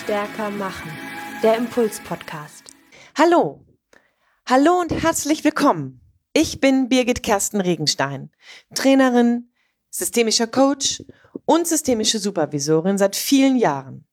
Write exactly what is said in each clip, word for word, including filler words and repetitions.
Stärker machen. Der Impuls-Podcast. Hallo. Hallo und herzlich willkommen. Ich bin Birgit Kersten Regenstein, Trainerin, systemischer Coach und systemische Supervisorin seit vielen Jahren.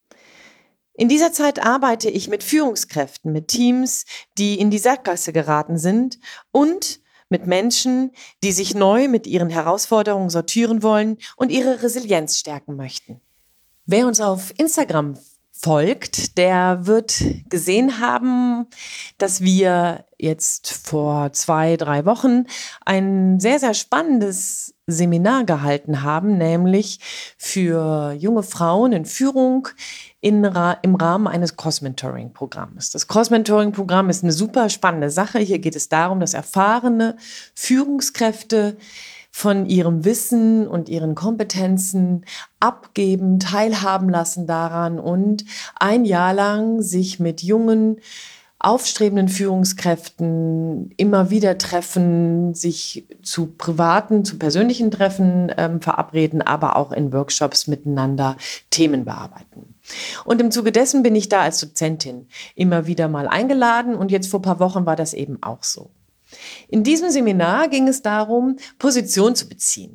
In dieser Zeit arbeite ich mit Führungskräften, mit Teams, die in die Sackgasse geraten sind und mit Menschen, die sich neu mit ihren Herausforderungen sortieren wollen und ihre Resilienz stärken möchten. Wer uns auf Instagram folgt, der wird gesehen haben, dass wir jetzt vor zwei, drei Wochen ein sehr, sehr spannendes Seminar gehalten haben, nämlich für junge Frauen in Führung in, im Rahmen eines Cross-Mentoring-Programms. Das Cross-Mentoring-Programm ist eine super spannende Sache. Hier geht es darum, dass erfahrene Führungskräfte von ihrem Wissen und ihren Kompetenzen abgeben, teilhaben lassen daran und ein Jahr lang sich mit jungen, aufstrebenden Führungskräften immer wieder treffen, sich zu privaten, zu persönlichen Treffen ähm, verabreden, aber auch in Workshops miteinander Themen bearbeiten. Und im Zuge dessen bin ich da als Dozentin immer wieder mal eingeladen und jetzt vor ein paar Wochen war das eben auch so. In diesem Seminar ging es darum, Position zu beziehen.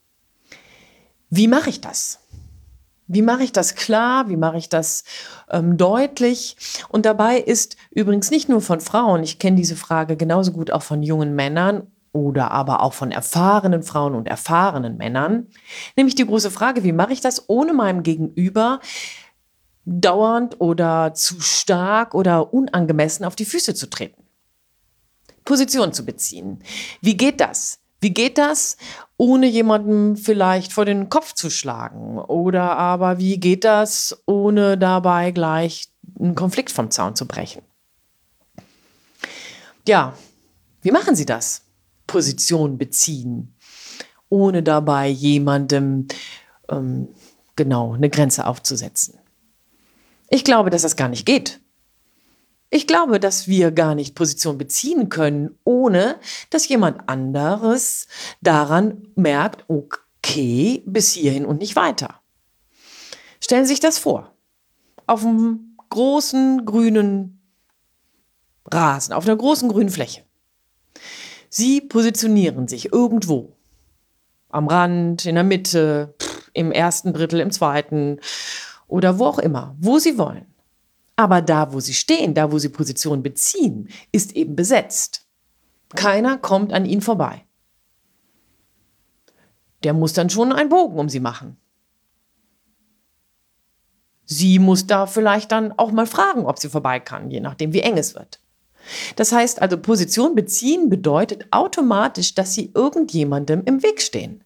Wie mache ich das? Wie mache ich das klar? Wie mache ich das ähm, deutlich? Und dabei ist übrigens nicht nur von Frauen, ich kenne diese Frage genauso gut auch von jungen Männern oder aber auch von erfahrenen Frauen und erfahrenen Männern, nämlich die große Frage, wie mache ich das, ohne meinem Gegenüber dauernd oder zu stark oder unangemessen auf die Füße zu treten? Position zu beziehen. Wie geht das? Wie geht das, ohne jemandem vielleicht vor den Kopf zu schlagen? Oder aber wie geht das, ohne dabei gleich einen Konflikt vom Zaun zu brechen? Ja, wie machen Sie das? Position beziehen, ohne dabei jemandem ähm, genau eine Grenze aufzusetzen. Ich glaube, dass das gar nicht geht. Ich glaube, dass wir gar nicht Position beziehen können, ohne dass jemand anderes daran merkt, okay, bis hierhin und nicht weiter. Stellen Sie sich das vor. Auf einem großen grünen Rasen, auf einer großen grünen Fläche. Sie positionieren sich irgendwo. Am Rand, in der Mitte, im ersten Drittel, im zweiten oder wo auch immer, wo Sie wollen. Aber da, wo sie stehen, da, wo sie Position beziehen, ist eben besetzt. Keiner kommt an ihnen vorbei. Der muss dann schon einen Bogen um sie machen. Sie muss da vielleicht dann auch mal fragen, ob sie vorbei kann, je nachdem, wie eng es wird. Das heißt also, Position beziehen bedeutet automatisch, dass sie irgendjemandem im Weg stehen.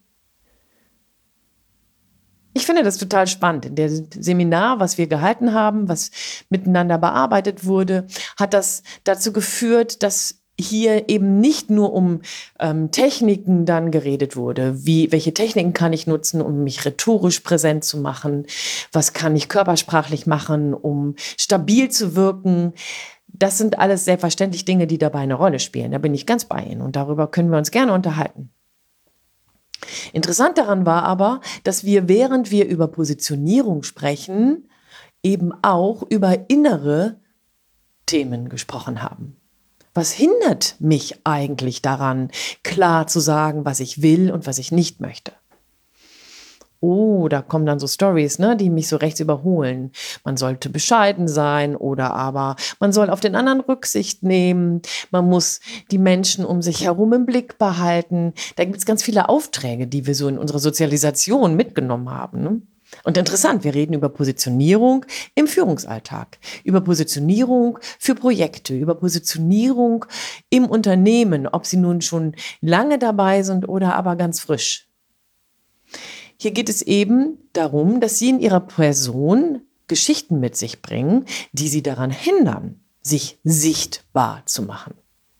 Ich finde das total spannend. In dem Seminar, was wir gehalten haben, was miteinander bearbeitet wurde, hat das dazu geführt, dass hier eben nicht nur um ähm, Techniken dann geredet wurde. Wie, welche Techniken kann ich nutzen, um mich rhetorisch präsent zu machen? Was kann ich körpersprachlich machen, um stabil zu wirken? Das sind alles selbstverständlich Dinge, die dabei eine Rolle spielen. Da bin ich ganz bei Ihnen und darüber können wir uns gerne unterhalten. Interessant daran war aber, dass wir, während wir über Positionierung sprechen, eben auch über innere Themen gesprochen haben. Was hindert mich eigentlich daran, klar zu sagen, was ich will und was ich nicht möchte? Oh, da kommen dann so Storys, ne, die mich so rechts überholen. Man sollte bescheiden sein oder aber man soll auf den anderen Rücksicht nehmen. Man muss die Menschen um sich herum im Blick behalten. Da gibt es ganz viele Aufträge, die wir so in unserer Sozialisation mitgenommen haben. Ne? Und interessant, wir reden über Positionierung im Führungsalltag, über Positionierung für Projekte, über Positionierung im Unternehmen, ob sie nun schon lange dabei sind oder aber ganz frisch. Hier geht es eben darum, dass Sie in Ihrer Person Geschichten mit sich bringen, die Sie daran hindern, sich sichtbar zu machen.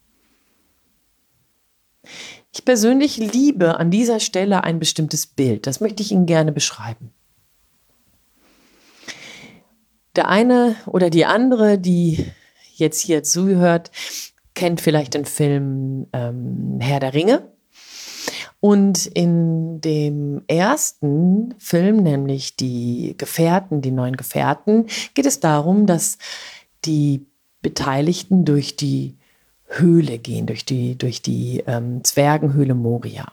Ich persönlich liebe an dieser Stelle ein bestimmtes Bild. Das möchte ich Ihnen gerne beschreiben. Der eine oder die andere, die jetzt hier zuhört, kennt vielleicht den Film ähm, Herr der Ringe. Und in dem ersten Film, nämlich die Gefährten, die neuen Gefährten, geht es darum, dass die Beteiligten durch die Höhle gehen, durch die, durch die ähm, Zwergenhöhle Moria.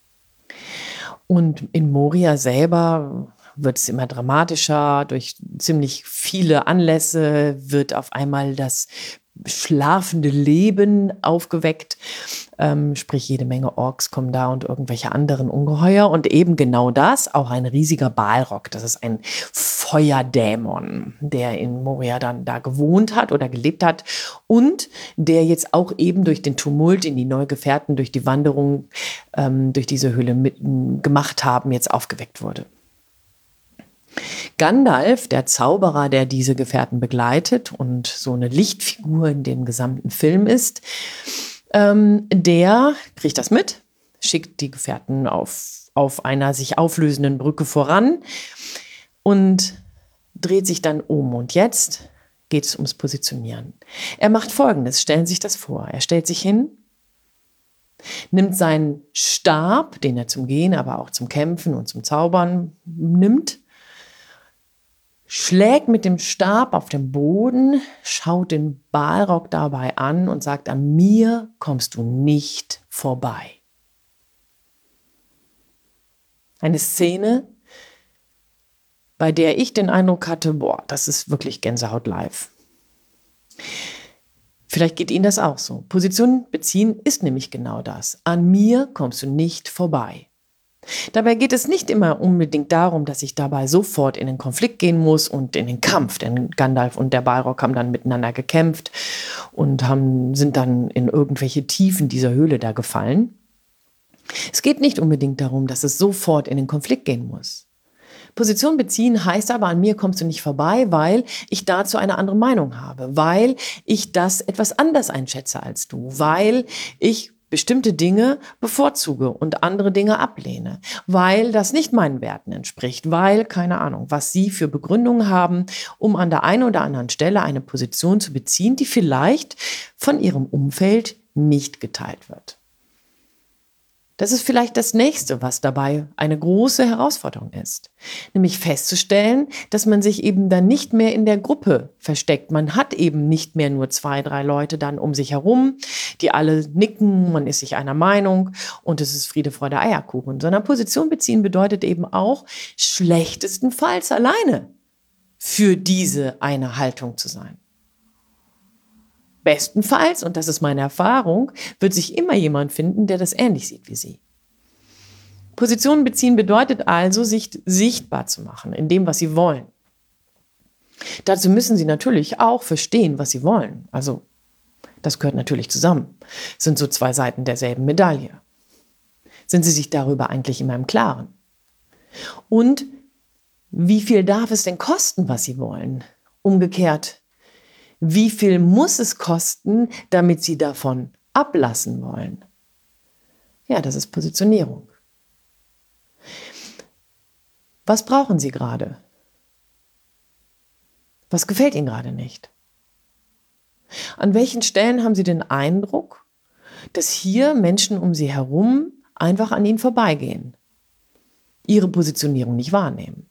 Und in Moria selber wird es immer dramatischer. Durch ziemlich viele Anlässe wird auf einmal das schlafende Leben aufgeweckt. Ähm, sprich, jede Menge Orks kommen da und irgendwelche anderen Ungeheuer. Und eben genau das, auch ein riesiger Balrog. Das ist ein Feuerdämon, der in Moria dann da gewohnt hat oder gelebt hat. Und der jetzt auch eben durch den Tumult in die Neugefährten, durch die Wanderung ähm, durch diese Höhle mit, gemacht haben, jetzt aufgeweckt wurde. Gandalf, der Zauberer, der diese Gefährten begleitet und so eine Lichtfigur in dem gesamten Film ist, ähm, der kriegt das mit, schickt die Gefährten auf, auf einer sich auflösenden Brücke voran und dreht sich dann um. Und jetzt geht es ums Positionieren. Er macht Folgendes, stellen Sie sich das vor. Er stellt sich hin, nimmt seinen Stab, den er zum Gehen, aber auch zum Kämpfen und zum Zaubern nimmt, schlägt mit dem Stab auf den Boden, schaut den Balrog dabei an und sagt, an mir kommst du nicht vorbei. Eine Szene, bei der ich den Eindruck hatte, boah, das ist wirklich Gänsehaut live. Vielleicht geht Ihnen das auch so. Position beziehen ist nämlich genau das. An mir kommst du nicht vorbei. Dabei geht es nicht immer unbedingt darum, dass ich dabei sofort in den Konflikt gehen muss und in den Kampf, denn Gandalf und der Balrog haben dann miteinander gekämpft und haben, sind dann in irgendwelche Tiefen dieser Höhle da gefallen. Es geht nicht unbedingt darum, dass es sofort in den Konflikt gehen muss. Position beziehen heißt aber, an mir kommst du nicht vorbei, weil ich dazu eine andere Meinung habe, weil ich das etwas anders einschätze als du, weil ich bestimmte Dinge bevorzuge und andere Dinge ablehne, weil das nicht meinen Werten entspricht, weil, keine Ahnung, was Sie für Begründungen haben, um an der einen oder anderen Stelle eine Position zu beziehen, die vielleicht von Ihrem Umfeld nicht geteilt wird. Das ist vielleicht das Nächste, was dabei eine große Herausforderung ist. Nämlich festzustellen, dass man sich eben dann nicht mehr in der Gruppe versteckt. Man hat eben nicht mehr nur zwei, drei Leute dann um sich herum, die alle nicken, man ist sich einer Meinung und es ist Friede, Freude, Eierkuchen. Sondern Position beziehen bedeutet eben auch, schlechtestenfalls alleine für diese eine Haltung zu sein. Bestenfalls, und das ist meine Erfahrung, wird sich immer jemand finden, der das ähnlich sieht wie Sie. Positionen beziehen bedeutet also, sich sichtbar zu machen in dem, was Sie wollen. Dazu müssen Sie natürlich auch verstehen, was Sie wollen. Also, das gehört natürlich zusammen. Es sind so zwei Seiten derselben Medaille. Sind Sie sich darüber eigentlich immer im Klaren? Und wie viel darf es denn kosten, was Sie wollen? Umgekehrt, wie viel muss es kosten, damit Sie davon ablassen wollen? Ja, das ist Positionierung. Was brauchen Sie gerade? Was gefällt Ihnen gerade nicht? An welchen Stellen haben Sie den Eindruck, dass hier Menschen um Sie herum einfach an Ihnen vorbeigehen, Ihre Positionierung nicht wahrnehmen?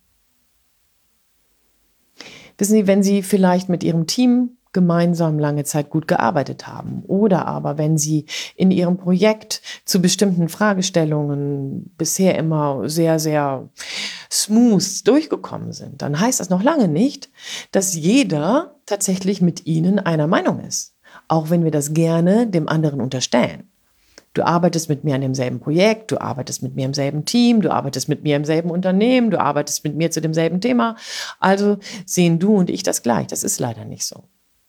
Wissen Sie, wenn Sie vielleicht mit Ihrem Team gemeinsam lange Zeit gut gearbeitet haben oder aber wenn Sie in Ihrem Projekt zu bestimmten Fragestellungen bisher immer sehr, sehr smooth durchgekommen sind, dann heißt das noch lange nicht, dass jeder tatsächlich mit Ihnen einer Meinung ist, auch wenn wir das gerne dem anderen unterstellen. Du arbeitest mit mir an demselben Projekt, du arbeitest mit mir im selben Team, du arbeitest mit mir im selben Unternehmen, du arbeitest mit mir zu demselben Thema. Also sehen du und ich das gleich. Das ist leider nicht so.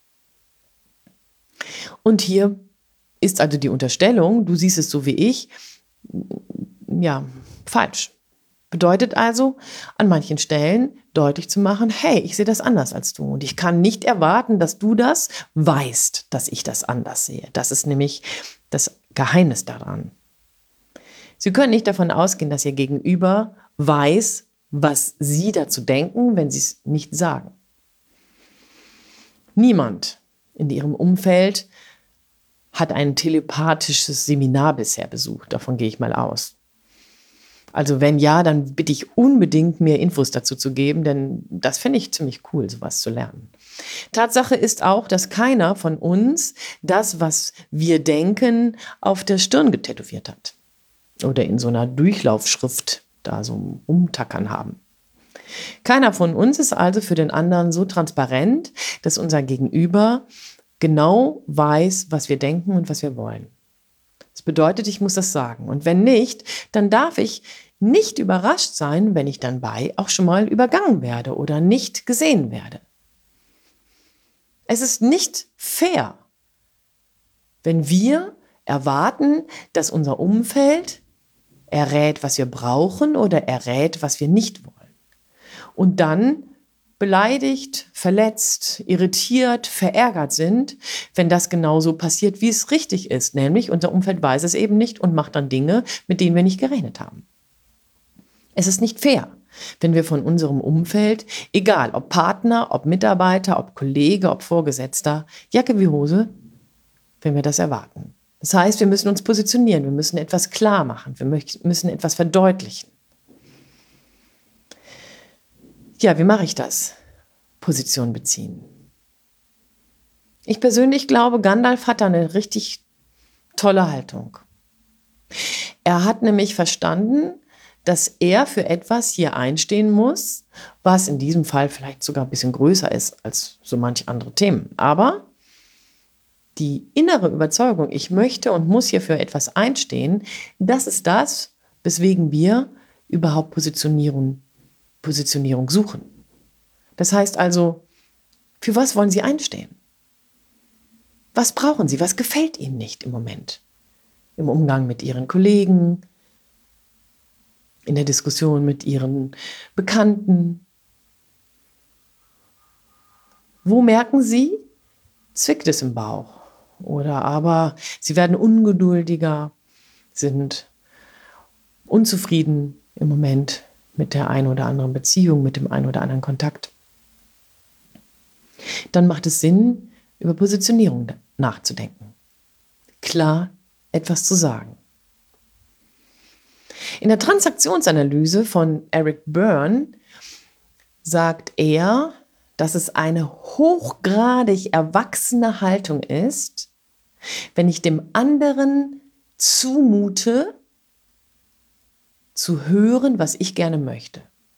Und hier ist also die Unterstellung, du siehst es so wie ich, ja, falsch. Bedeutet also, an manchen Stellen deutlich zu machen, hey, ich sehe das anders als du. Und ich kann nicht erwarten, dass du das weißt, dass ich das anders sehe. Das ist nämlich das Geheimnis daran. Sie können nicht davon ausgehen, dass Ihr Gegenüber weiß, was Sie dazu denken, wenn Sie es nicht sagen. Niemand in Ihrem Umfeld hat ein telepathisches Seminar bisher besucht. Davon gehe ich mal aus. Also wenn ja, dann bitte ich unbedingt, mir Infos dazu zu geben, denn das finde ich ziemlich cool, sowas zu lernen. Tatsache ist auch, dass keiner von uns das, was wir denken, auf der Stirn getätowiert hat. Oder in so einer Durchlaufschrift da so rumtackern haben. Keiner von uns ist also für den anderen so transparent, dass unser Gegenüber genau weiß, was wir denken und was wir wollen. Das bedeutet, ich muss das sagen. Und wenn nicht, dann darf ich nicht überrascht sein, wenn ich dann bei auch schon mal übergangen werde oder nicht gesehen werde. Es ist nicht fair, wenn wir erwarten, dass unser Umfeld errät, was wir brauchen oder errät, was wir nicht wollen. Und dann beleidigt, verletzt, irritiert, verärgert sind, wenn das genauso passiert, wie es richtig ist. Nämlich unser Umfeld weiß es eben nicht und macht dann Dinge, mit denen wir nicht gerechnet haben. Es ist nicht fair, wenn wir von unserem Umfeld, egal ob Partner, ob Mitarbeiter, ob Kollege, ob Vorgesetzter, Jacke wie Hose, wenn wir das erwarten. Das heißt, wir müssen uns positionieren, wir müssen etwas klar machen, wir müssen etwas verdeutlichen. Ja, wie mache ich das? Position beziehen. Ich persönlich glaube, Gandalf hat da eine richtig tolle Haltung. Er hat nämlich verstanden, dass er für etwas hier einstehen muss, was in diesem Fall vielleicht sogar ein bisschen größer ist als so manche andere Themen. Aber die innere Überzeugung, ich möchte und muss hier für etwas einstehen, das ist das, weswegen wir überhaupt Positionierung, Positionierung suchen. Das heißt also, für was wollen Sie einstehen? Was brauchen Sie? Was gefällt Ihnen nicht im Moment? Im Umgang mit Ihren Kollegen, in der Diskussion mit Ihren Bekannten. Wo merken Sie, zwickt es im Bauch? Oder aber Sie werden ungeduldiger, sind unzufrieden im Moment mit der einen oder anderen Beziehung, mit dem einen oder anderen Kontakt. Dann macht es Sinn, über Positionierung nachzudenken. Klar etwas zu sagen. In der Transaktionsanalyse von Eric Berne sagt er, dass es eine hochgradig erwachsene Haltung ist, wenn ich dem anderen zumute, zu hören, was ich gerne möchte.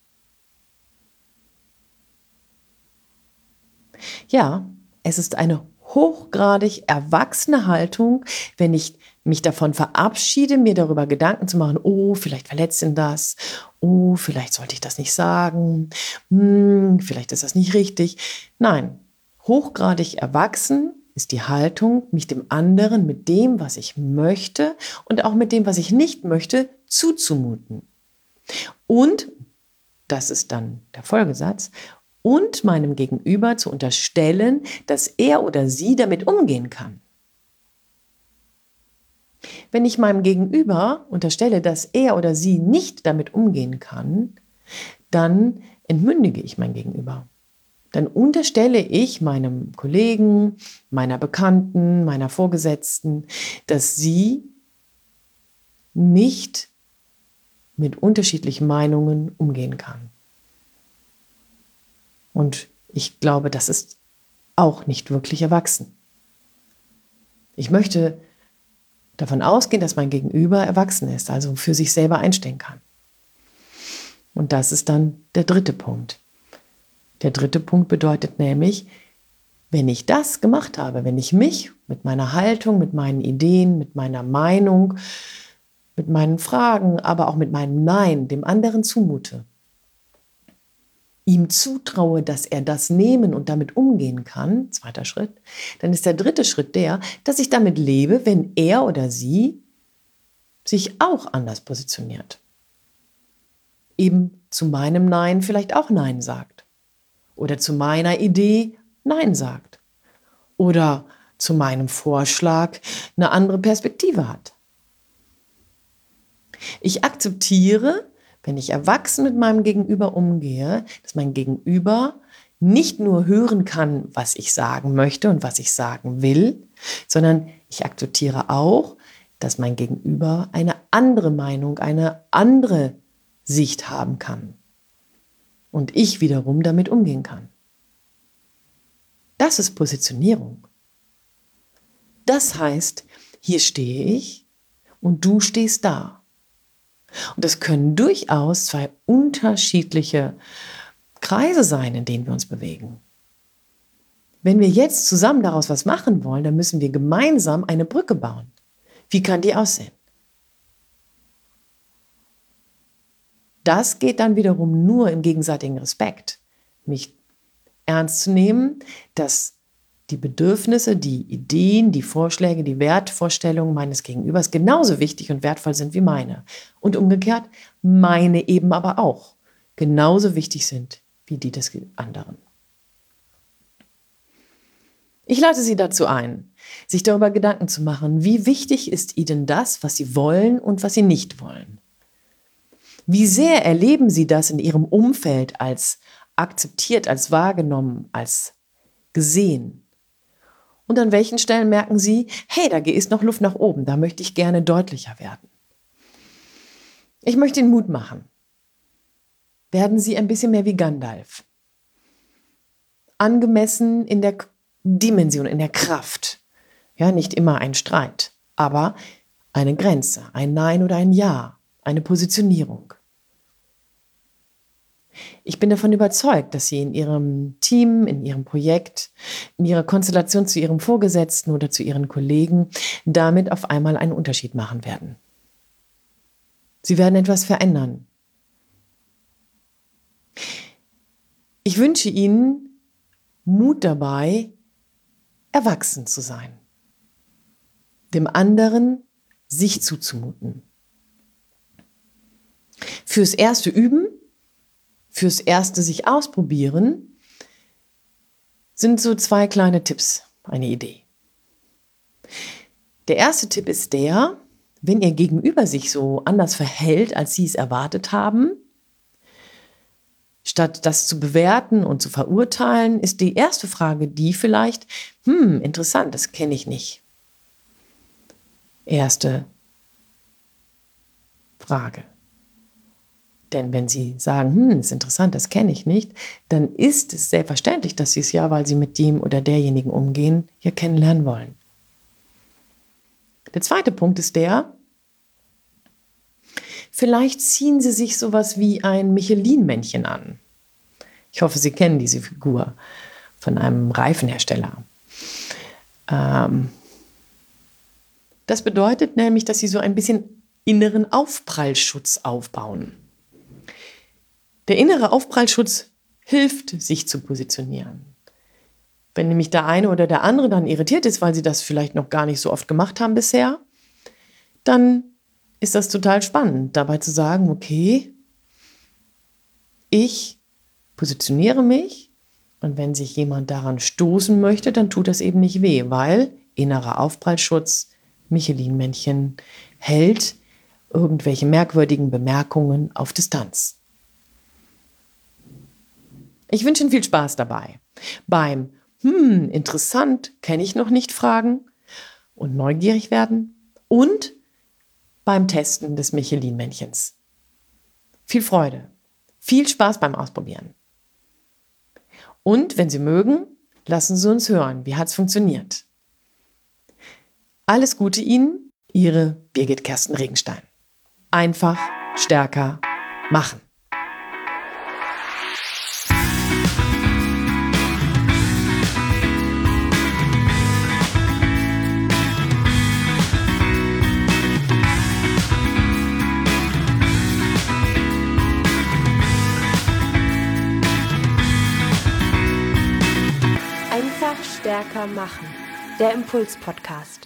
Ja, es ist eine hochgradig erwachsene Haltung, wenn ich mich davon verabschiede, mir darüber Gedanken zu machen, oh, vielleicht verletzt ihn das, oh, vielleicht sollte ich das nicht sagen, hm, vielleicht ist das nicht richtig. Nein, hochgradig erwachsen ist die Haltung, mich dem anderen mit dem, was ich möchte und auch mit dem, was ich nicht möchte, zuzumuten. Und, das ist dann der Folgesatz, und meinem Gegenüber zu unterstellen, dass er oder sie damit umgehen kann. Wenn ich meinem Gegenüber unterstelle, dass er oder sie nicht damit umgehen kann, dann entmündige ich mein Gegenüber. Dann unterstelle ich meinem Kollegen, meiner Bekannten, meiner Vorgesetzten, dass sie nicht mit unterschiedlichen Meinungen umgehen kann. Und ich glaube, das ist auch nicht wirklich erwachsen. Ich möchte davon ausgehen, dass mein Gegenüber erwachsen ist, also für sich selber einstehen kann. Und das ist dann der dritte Punkt. Der dritte Punkt bedeutet nämlich, wenn ich das gemacht habe, wenn ich mich mit meiner Haltung, mit meinen Ideen, mit meiner Meinung, mit meinen Fragen, aber auch mit meinem Nein dem anderen zumute, ihm zutraue, dass er das nehmen und damit umgehen kann, zweiter Schritt, dann ist der dritte Schritt der, dass ich damit lebe, wenn er oder sie sich auch anders positioniert. Eben zu meinem Nein vielleicht auch Nein sagt. Oder zu meiner Idee Nein sagt. Oder zu meinem Vorschlag eine andere Perspektive hat. Ich akzeptiere, wenn ich erwachsen mit meinem Gegenüber umgehe, dass mein Gegenüber nicht nur hören kann, was ich sagen möchte und was ich sagen will, sondern ich akzeptiere auch, dass mein Gegenüber eine andere Meinung, eine andere Sicht haben kann und ich wiederum damit umgehen kann. Das ist Positionierung. Das heißt, hier stehe ich und du stehst da. Und das können durchaus zwei unterschiedliche Kreise sein, in denen wir uns bewegen. Wenn wir jetzt zusammen daraus was machen wollen, dann müssen wir gemeinsam eine Brücke bauen. Wie kann die aussehen? Das geht dann wiederum nur im gegenseitigen Respekt, mich ernst zu nehmen, dass die Bedürfnisse, die Ideen, die Vorschläge, die Wertvorstellungen meines Gegenübers genauso wichtig und wertvoll sind wie meine. Und umgekehrt, meine eben aber auch genauso wichtig sind wie die des anderen. Ich lade Sie dazu ein, sich darüber Gedanken zu machen, wie wichtig ist Ihnen das, was Sie wollen und was Sie nicht wollen. Wie sehr erleben Sie das in Ihrem Umfeld als akzeptiert, als wahrgenommen, als gesehen? Und an welchen Stellen merken Sie, hey, da ist noch Luft nach oben, da möchte ich gerne deutlicher werden. Ich möchte Ihnen Mut machen. Werden Sie ein bisschen mehr wie Gandalf. Angemessen in der Dimension, in der Kraft. Ja, nicht immer ein Streit, aber eine Grenze, ein Nein oder ein Ja, eine Positionierung. Ich bin davon überzeugt, dass Sie in Ihrem Team, in Ihrem Projekt, in Ihrer Konstellation zu Ihrem Vorgesetzten oder zu Ihren Kollegen damit auf einmal einen Unterschied machen werden. Sie werden etwas verändern. Ich wünsche Ihnen Mut dabei, erwachsen zu sein. Dem anderen sich zuzumuten. Fürs erste Üben, fürs erste sich ausprobieren, sind so zwei kleine Tipps, eine Idee. Der erste Tipp ist der, wenn Ihr Gegenüber sich so anders verhält, als Sie es erwartet haben, statt das zu bewerten und zu verurteilen, ist die erste Frage die vielleicht, hm, interessant, das kenne ich nicht. Erste Frage. Denn wenn Sie sagen, hm, ist interessant, das kenne ich nicht, dann ist es selbstverständlich, dass Sie es ja, weil Sie mit dem oder derjenigen umgehen, ja kennenlernen wollen. Der zweite Punkt ist der, vielleicht ziehen Sie sich sowas wie ein Michelin-Männchen an. Ich hoffe, Sie kennen diese Figur von einem Reifenhersteller. Ähm, das bedeutet nämlich, dass Sie so ein bisschen inneren Aufprallschutz aufbauen. Der innere Aufprallschutz hilft, sich zu positionieren. Wenn nämlich der eine oder der andere dann irritiert ist, weil sie das vielleicht noch gar nicht so oft gemacht haben bisher, dann ist das total spannend, dabei zu sagen, okay, ich positioniere mich und wenn sich jemand daran stoßen möchte, dann tut das eben nicht weh, weil innerer Aufprallschutz, Michelin-Männchen, hält irgendwelche merkwürdigen Bemerkungen auf Distanz. Ich wünsche Ihnen viel Spaß dabei. Beim Hm, interessant, kenne ich noch nicht fragen und neugierig werden und beim Testen des Michelin-Männchens. Viel Freude, viel Spaß beim Ausprobieren. Und wenn Sie mögen, lassen Sie uns hören, wie hat es funktioniert. Alles Gute Ihnen, Ihre Birgit Kersten Regenstein. Einfach, stärker, machen. Einfach stärker machen. Der Impuls-Podcast.